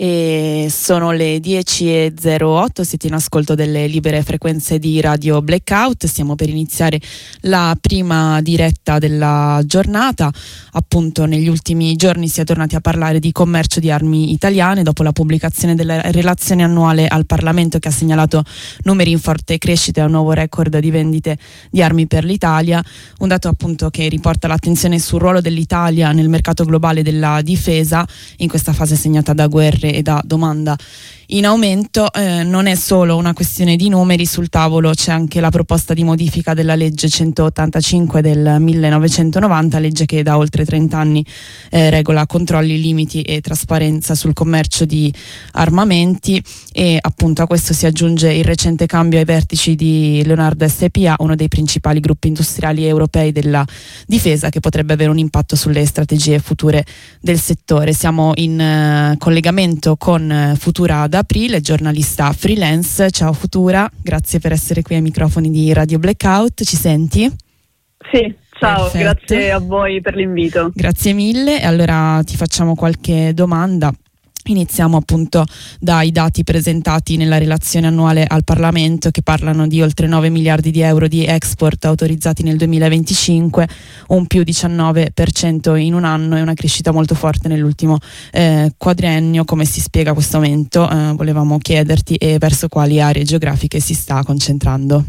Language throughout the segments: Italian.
E sono le 10:08, siete in ascolto delle libere frequenze di Radio Blackout. Stiamo per iniziare la prima diretta della giornata. Appunto, negli ultimi giorni si è tornati a parlare di commercio di armi italiane dopo la pubblicazione della relazione annuale al Parlamento, che ha segnalato numeri in forte crescita e un nuovo record di vendite di armi per l'Italia. Un dato appunto che riporta l'attenzione sul ruolo dell'Italia nel mercato globale della difesa in questa fase segnata da guerre e da domanda in aumento. Non è solo una questione di numeri, sul tavolo c'è anche la proposta di modifica della legge 185 del 1990, legge che da oltre 30 anni regola controlli, limiti e trasparenza sul commercio di armamenti, e appunto a questo si aggiunge il recente cambio ai vertici di Leonardo SpA, uno dei principali gruppi industriali europei della difesa, che potrebbe avere un impatto sulle strategie future del settore. Siamo in collegamento con Futura D'Aprile, giornalista freelance. Ciao Futura, grazie per essere qui ai microfoni di Radio Blackout. Ci senti? Sì, ciao. Perfetto. Grazie a voi per l'invito. Grazie mille. Allora ti facciamo qualche domanda. Iniziamo appunto dai dati presentati nella relazione annuale al Parlamento, che parlano di oltre 9 miliardi di euro di export autorizzati nel 2025, un più 19% in un anno e una crescita molto forte nell'ultimo quadriennio. Come si spiega questo aumento? Volevamo chiederti, e verso quali aree geografiche si sta concentrando?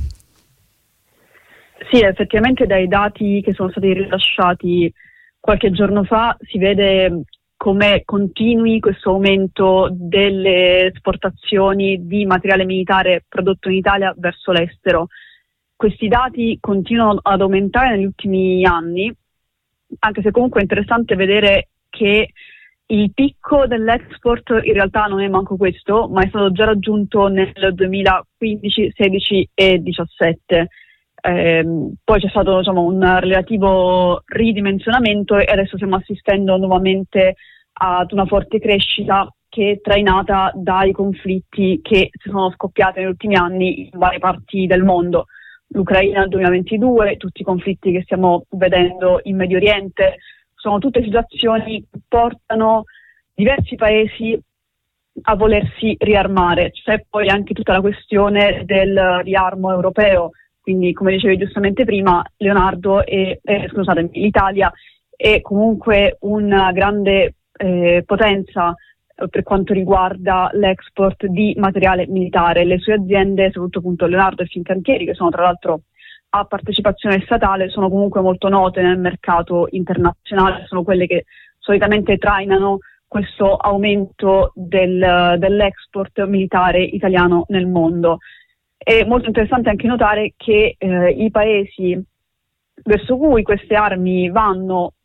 Sì, effettivamente dai dati che sono stati rilasciati qualche giorno fa si vede come continui questo aumento delle esportazioni di materiale militare prodotto in Italia verso l'estero. Questi dati continuano ad aumentare negli ultimi anni, anche se comunque è interessante vedere che il picco dell'export in realtà non è manco questo, ma è stato già raggiunto nel 2015, 16 e 17. Poi c'è stato un relativo ridimensionamento e adesso stiamo assistendo nuovamente ad una forte crescita che è trainata dai conflitti che si sono scoppiati negli ultimi anni in varie parti del mondo. L'Ucraina nel 2022, tutti i conflitti che stiamo vedendo in Medio Oriente, sono tutte situazioni che portano diversi paesi a volersi riarmare. C'è poi anche tutta la questione del riarmo europeo. Quindi, come dicevi giustamente prima, l'Italia è comunque una grande potenza per quanto riguarda l'export di materiale militare. Le sue aziende, soprattutto appunto Leonardo e Fincantieri, che sono tra l'altro a partecipazione statale, sono comunque molto note nel mercato internazionale, sono quelle che solitamente trainano questo aumento dell'export militare italiano nel mondo. È molto interessante anche notare che i paesi verso cui queste armi vanno,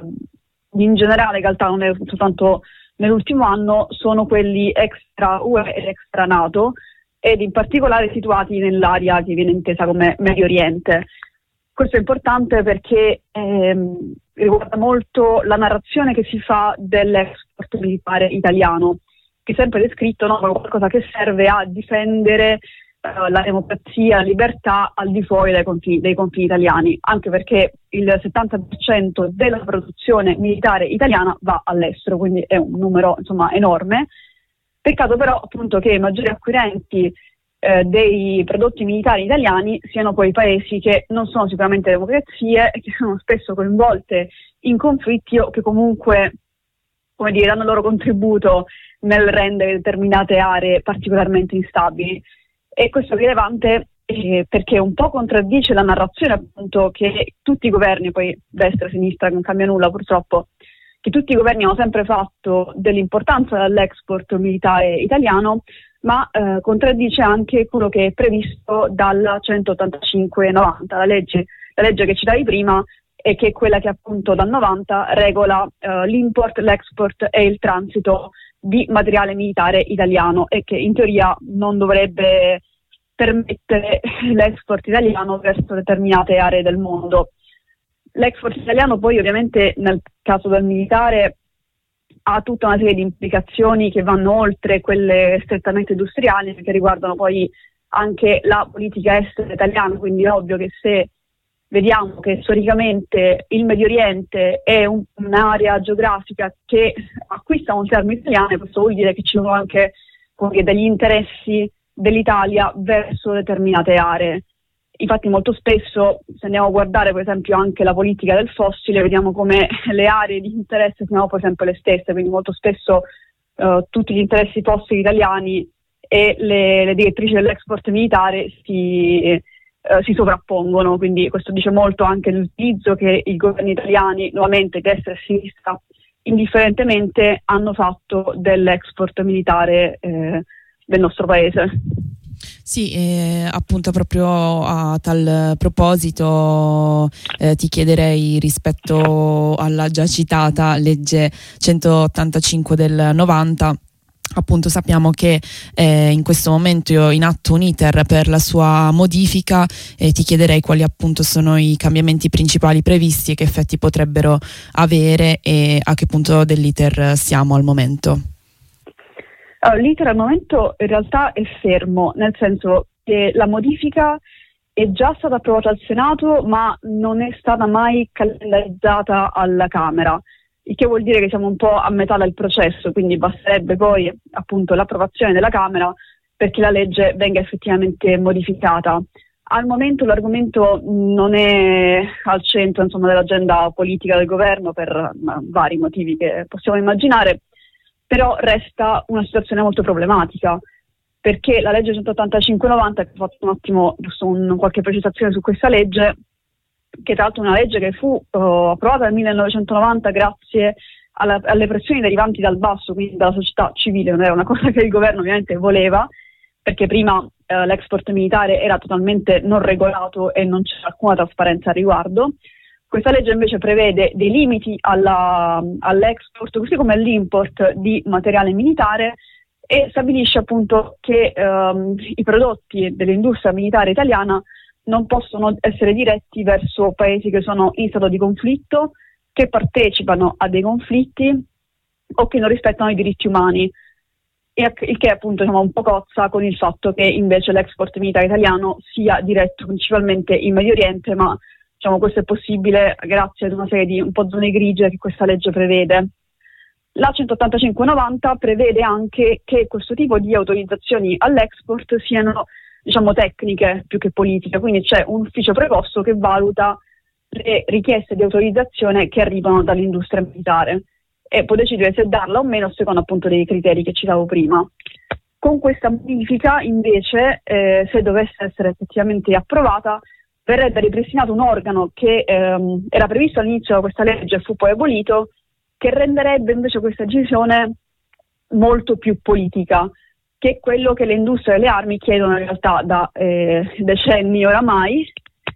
in generale, in realtà non è soltanto nell'ultimo anno, sono quelli extra UE ed extra NATO, ed in particolare situati nell'area che viene intesa come Medio Oriente. Questo è importante perché riguarda molto la narrazione che si fa dell'export militare italiano, che è sempre descritto come qualcosa che serve a difendere la democrazia, la libertà al di fuori dei confini italiani, anche perché il 70% della produzione militare italiana va all'estero, quindi è un numero enorme. Peccato però appunto che i maggiori acquirenti dei prodotti militari italiani siano poi paesi che non sono sicuramente democrazie e che sono spesso coinvolte in conflitti o che comunque, danno il loro contributo nel rendere determinate aree particolarmente instabili. E questo è rilevante perché un po' contraddice la narrazione appunto che tutti i governi, poi destra e sinistra non cambia nulla purtroppo, che tutti i governi hanno sempre fatto dell'importanza dell'export militare italiano, ma contraddice anche quello che è previsto dalla 185-90, la legge che citavi prima, e che è quella che appunto dal 90 regola l'import, l'export e il transito di materiale militare italiano, e che in teoria non dovrebbe permettere l'export italiano verso determinate aree del mondo. L'export italiano poi ovviamente nel caso del militare ha tutta una serie di implicazioni che vanno oltre quelle strettamente industriali, che riguardano poi anche la politica estera italiana, quindi è ovvio che se vediamo che storicamente il Medio Oriente è un'area geografica che acquista molte armi italiane. Questo vuol dire che ci sono anche degli interessi dell'Italia verso determinate aree. Infatti molto spesso, se andiamo a guardare per esempio anche la politica del fossile, vediamo come le aree di interesse siano per esempio le stesse, quindi molto spesso tutti gli interessi fossili italiani e le direttrici dell'export militare si sovrappongono, quindi questo dice molto anche dell'utilizzo che i governi italiani, nuovamente destra e sinistra, indifferentemente hanno fatto dell'export militare del nostro paese. Sì, appunto proprio a tal proposito ti chiederei rispetto alla già citata legge 185 del 90. Appunto sappiamo che in questo momento in atto un iter per la sua modifica, e ti chiederei quali appunto sono i cambiamenti principali previsti e che effetti potrebbero avere e a che punto dell'iter siamo al momento. Allora, l'iter al momento in realtà è fermo, nel senso che la modifica è già stata approvata al Senato ma non è stata mai calendarizzata alla Camera. Il che vuol dire che siamo un po' a metà del processo, quindi basterebbe poi appunto l'approvazione della Camera perché la legge venga effettivamente modificata. Al momento l'argomento non è al centro, insomma, dell'agenda politica del governo per vari motivi che possiamo immaginare, però resta una situazione molto problematica perché la legge 185-90, che ho fatto un attimo giusto qualche precisazione su questa legge, che tra l'altro è una legge che fu approvata nel 1990 grazie alle pressioni derivanti dal basso, quindi dalla società civile, non era una cosa che il governo ovviamente voleva, perché prima l'export militare era totalmente non regolato e non c'era alcuna trasparenza al riguardo. Questa legge invece prevede dei limiti all'export, così come all'import di materiale militare, e stabilisce appunto che i prodotti dell'industria militare italiana non possono essere diretti verso paesi che sono in stato di conflitto, che partecipano a dei conflitti o che non rispettano i diritti umani, il che appunto un po' cozza con il fatto che invece l'export militare italiano sia diretto principalmente in Medio Oriente, ma questo è possibile grazie ad una serie di un po' zone grigie che questa legge prevede. La 185-90 prevede anche che questo tipo di autorizzazioni all'export siano tecniche più che politiche, quindi c'è un ufficio preposto che valuta le richieste di autorizzazione che arrivano dall'industria militare e può decidere se darla o meno secondo appunto dei criteri che citavo prima. Con questa modifica invece, se dovesse essere effettivamente approvata, verrebbe ripristinato un organo che era previsto all'inizio da questa legge e fu poi abolito, che renderebbe invece questa decisione molto più politica, che è quello che le industrie delle armi chiedono in realtà da decenni oramai,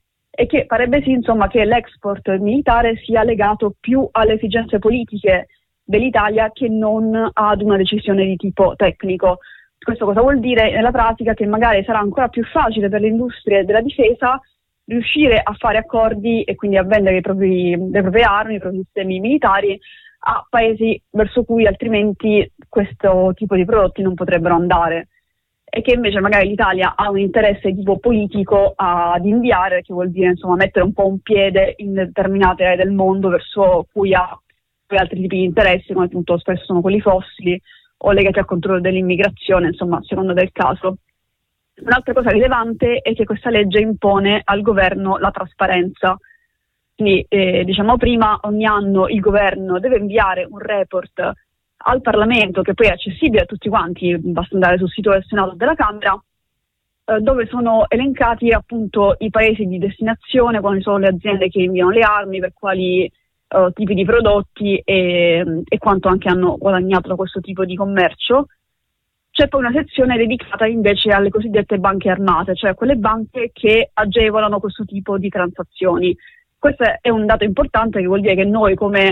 e che farebbe sì insomma che l'export militare sia legato più alle esigenze politiche dell'Italia che non ad una decisione di tipo tecnico. Questo cosa vuol dire nella pratica? Che magari sarà ancora più facile per le industrie della difesa riuscire a fare accordi e quindi a vendere le proprie armi, i propri sistemi militari a paesi verso cui altrimenti questo tipo di prodotti non potrebbero andare, e che invece magari l'Italia ha un interesse tipo politico ad inviare, che vuol dire insomma mettere un po' un piede in determinate aree del mondo verso cui ha poi altri tipi di interessi, come appunto spesso sono quelli fossili o legati al controllo dell'immigrazione, insomma, secondo del caso. Un'altra cosa rilevante è che questa legge impone al governo la trasparenza. Quindi, prima ogni anno il governo deve inviare un report al Parlamento, che poi è accessibile a tutti quanti, basta andare sul sito del Senato o della Camera, dove sono elencati appunto i paesi di destinazione, quali sono le aziende che inviano le armi, per quali tipi di prodotti e quanto anche hanno guadagnato da questo tipo di commercio. C'è poi una sezione dedicata invece alle cosiddette banche armate, cioè quelle banche che agevolano questo tipo di transazioni. Questo è un dato importante, che vuol dire che noi come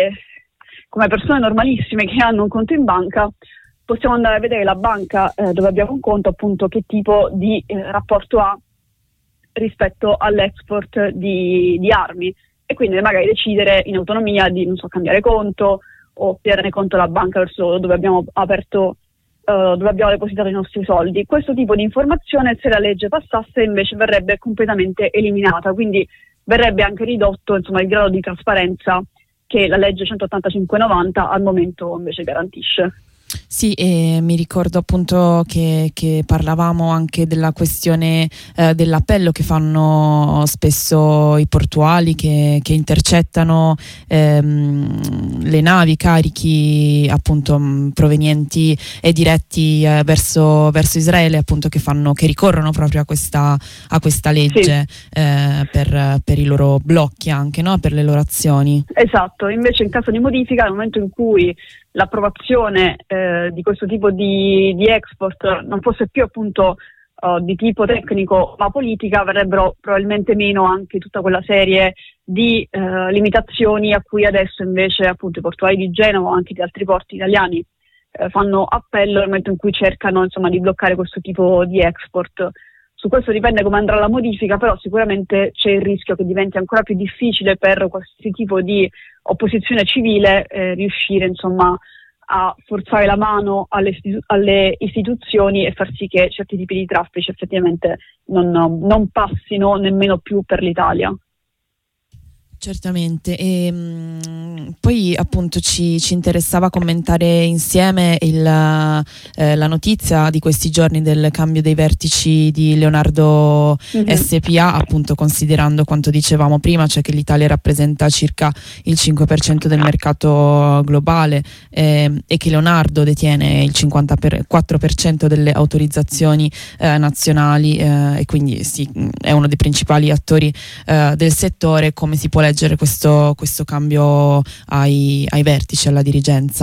persone normalissime che hanno un conto in banca possiamo andare a vedere la banca dove abbiamo un conto, appunto che tipo di rapporto ha rispetto all'export di armi, e quindi magari decidere in autonomia di cambiare conto o chiedere conto alla banca verso dove abbiamo depositato i nostri soldi. Questo tipo di informazione, se la legge passasse, invece verrebbe completamente eliminata, quindi verrebbe anche ridotto insomma il grado di trasparenza che la legge 185/90 al momento invece garantisce. Sì, e mi ricordo appunto che parlavamo anche della questione dell'appello che fanno spesso i portuali che intercettano le navi, carichi appunto provenienti e diretti verso Israele, appunto che ricorrono proprio a questa legge, sì, per i loro blocchi anche, no? Per le loro azioni. Esatto, invece in caso di modifica, nel momento in cui l'approvazione di questo tipo di export non fosse più appunto di tipo tecnico ma politica, verrebbero probabilmente meno anche tutta quella serie di limitazioni a cui adesso invece appunto i portuali di Genova o anche di altri porti italiani fanno appello nel momento in cui cercano insomma di bloccare questo tipo di export. Su questo dipende come andrà la modifica, però sicuramente c'è il rischio che diventi ancora più difficile per qualsiasi tipo di opposizione civile riuscire insomma a forzare la mano alle istituzioni e far sì che certi tipi di traffici effettivamente non passino nemmeno più per l'Italia. Certamente, e poi appunto ci interessava commentare insieme la notizia di questi giorni del cambio dei vertici di Leonardo SpA, appunto considerando quanto dicevamo prima, cioè che l'Italia rappresenta circa il 5% del mercato globale e che Leonardo detiene il 54% delle autorizzazioni nazionali e quindi sì, è uno dei principali attori del settore. Come si può leggere questo cambio ai vertici, alla dirigenza?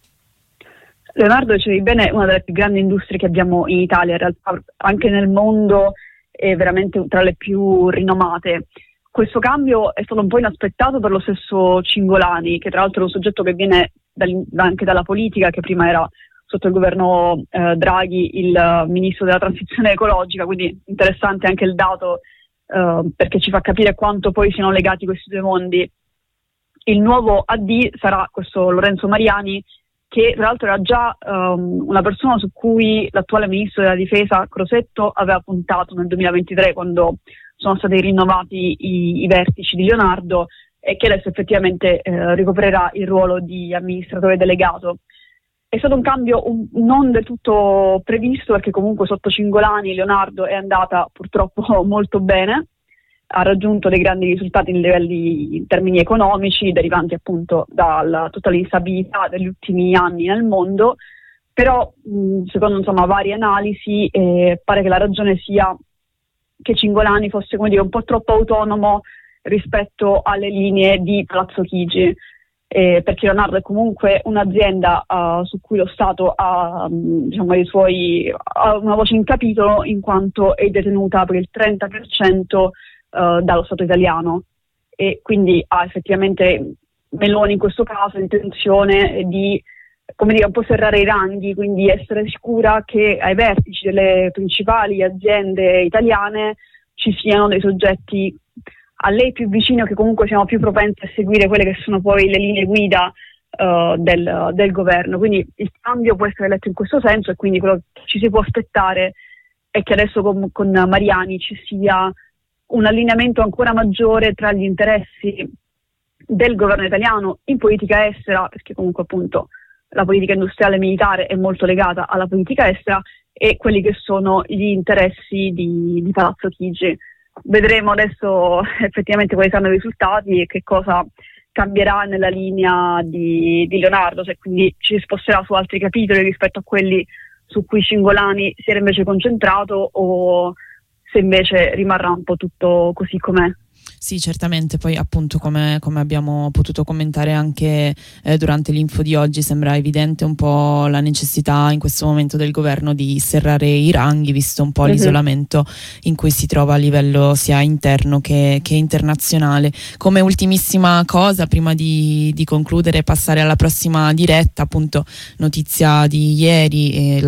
Leonardo, dicevi bene, è una delle più grandi industrie che abbiamo in Italia, in realtà anche nel mondo è veramente tra le più rinomate. Questo cambio è stato un po' inaspettato per lo stesso Cingolani, che tra l'altro è un soggetto che viene anche dalla politica, che prima era sotto il governo Draghi il ministro della transizione ecologica, quindi interessante anche il dato perché ci fa capire quanto poi siano legati questi due mondi. Il nuovo AD sarà questo Lorenzo Mariani, che tra l'altro era già una persona su cui l'attuale ministro della difesa Crosetto aveva puntato nel 2023 quando sono stati rinnovati i vertici di Leonardo, e che adesso effettivamente ricoprirà il ruolo di amministratore delegato. È stato un cambio non del tutto previsto, perché comunque sotto Cingolani Leonardo è andata purtroppo molto bene, ha raggiunto dei grandi risultati in termini economici, derivanti appunto da tutta l'instabilità degli ultimi anni nel mondo, però secondo insomma varie analisi pare che la ragione sia che Cingolani fosse, come dire, un po' troppo autonomo rispetto alle linee di Palazzo Chigi. Perché Leonardo è comunque un'azienda su cui lo Stato ha, diciamo, ha una voce in capitolo, in quanto è detenuta per il 30% dallo Stato italiano, e quindi ha effettivamente Meloni in questo caso intenzione di, come dire, un po' serrare i ranghi, quindi essere sicura che ai vertici delle principali aziende italiane ci siano dei soggetti a lei più vicino, che comunque siamo più propensi a seguire quelle che sono poi le linee guida del governo. Quindi il cambio può essere letto in questo senso, e quindi quello che ci si può aspettare è che adesso con Mariani ci sia un allineamento ancora maggiore tra gli interessi del governo italiano in politica estera, perché comunque appunto la politica industriale e militare è molto legata alla politica estera, e quelli che sono gli interessi di Palazzo Chigi. Vedremo adesso effettivamente quali saranno i risultati e che cosa cambierà nella linea di Leonardo, se quindi ci sposterà su altri capitoli rispetto a quelli su cui Cingolani si era invece concentrato, o se invece rimarrà un po' tutto così com'è. Sì, certamente, poi appunto come abbiamo potuto commentare anche durante l'info di oggi, sembra evidente un po' la necessità in questo momento del governo di serrare i ranghi, visto un po' l'isolamento in cui si trova a livello sia interno che internazionale. Come ultimissima cosa, prima di concludere e passare alla prossima diretta, appunto notizia di ieri,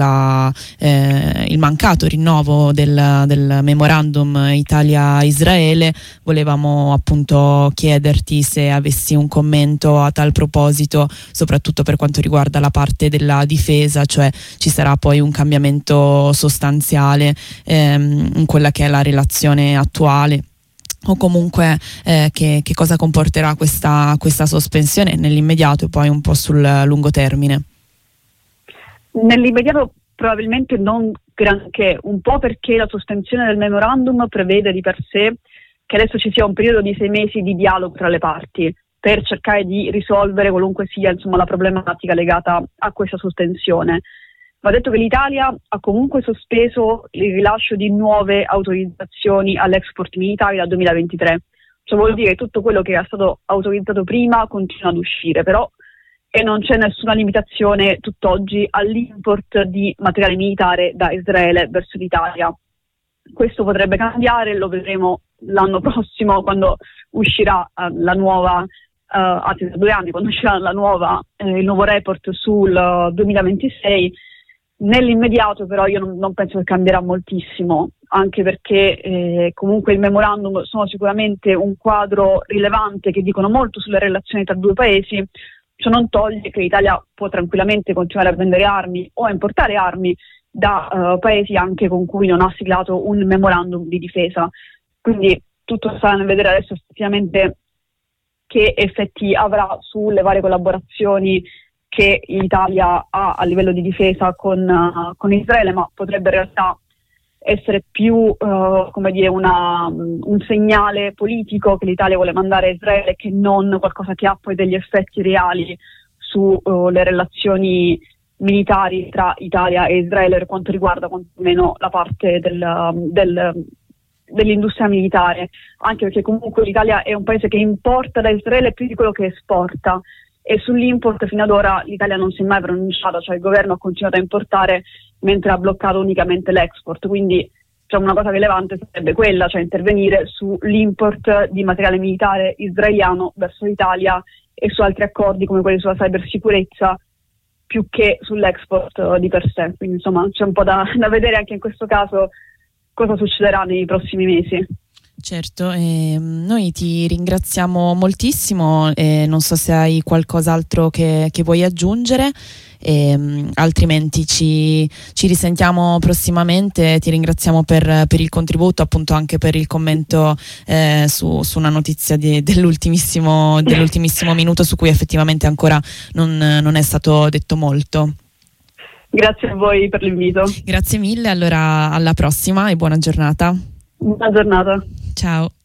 il mancato rinnovo del memorandum Italia-Israele. Volevamo appunto chiederti se avessi un commento a tal proposito, soprattutto per quanto riguarda la parte della difesa, cioè ci sarà poi un cambiamento sostanziale in quella che è la relazione attuale o comunque che cosa comporterà questa sospensione nell'immediato e poi un po' sul lungo termine? Nell'immediato probabilmente non granché, un po' perché la sospensione del memorandum prevede di per sé che adesso ci sia un periodo di 6 mesi di dialogo tra le parti per cercare di risolvere qualunque sia la problematica legata a questa sospensione. Va detto che l'Italia ha comunque sospeso il rilascio di nuove autorizzazioni all'export militare dal 2023. Ciò vuol dire che tutto quello che era stato autorizzato prima continua ad uscire, però e non c'è nessuna limitazione tutt'oggi all'import di materiale militare da Israele verso l'Italia. Questo potrebbe cambiare, lo vedremo l'anno prossimo quando uscirà la nuova, anzi tra 2 anni, quando uscirà il nuovo report sul 2026. Nell'immediato però io non penso che cambierà moltissimo, anche perché comunque il memorandum sono sicuramente un quadro rilevante che dicono molto sulle relazioni tra 2 paesi. Ciò non toglie che l'Italia può tranquillamente continuare a vendere armi o a importare armi da paesi anche con cui non ha siglato un memorandum di difesa. Quindi tutto sta nel vedere adesso effettivamente che effetti avrà sulle varie collaborazioni che l'Italia ha a livello di difesa con Israele, ma potrebbe in realtà essere più un segnale politico che l'Italia vuole mandare a Israele che non qualcosa che ha poi degli effetti reali sulle relazioni militari tra Italia e Israele per quanto riguarda quantomeno la parte dell'industria militare, anche perché comunque l'Italia è un paese che importa da Israele più di quello che esporta, e sull'import fino ad ora l'Italia non si è mai pronunciata, cioè il governo ha continuato a importare mentre ha bloccato unicamente l'export. Quindi una cosa rilevante sarebbe quella, cioè intervenire sull'import di materiale militare israeliano verso l'Italia e su altri accordi come quelli sulla cybersicurezza, più che sull'export di per sé. Quindi insomma c'è un po' da vedere anche in questo caso cosa succederà nei prossimi mesi. Certo, noi ti ringraziamo moltissimo, non so se hai qualcos'altro che vuoi aggiungere, altrimenti ci risentiamo prossimamente. Ti ringraziamo per il contributo, appunto anche per il commento su una notizia dell'ultimissimo minuto su cui effettivamente ancora non è stato detto molto. Grazie a voi per l'invito. Grazie mille, allora alla prossima e buona giornata. Buona giornata. Ciao.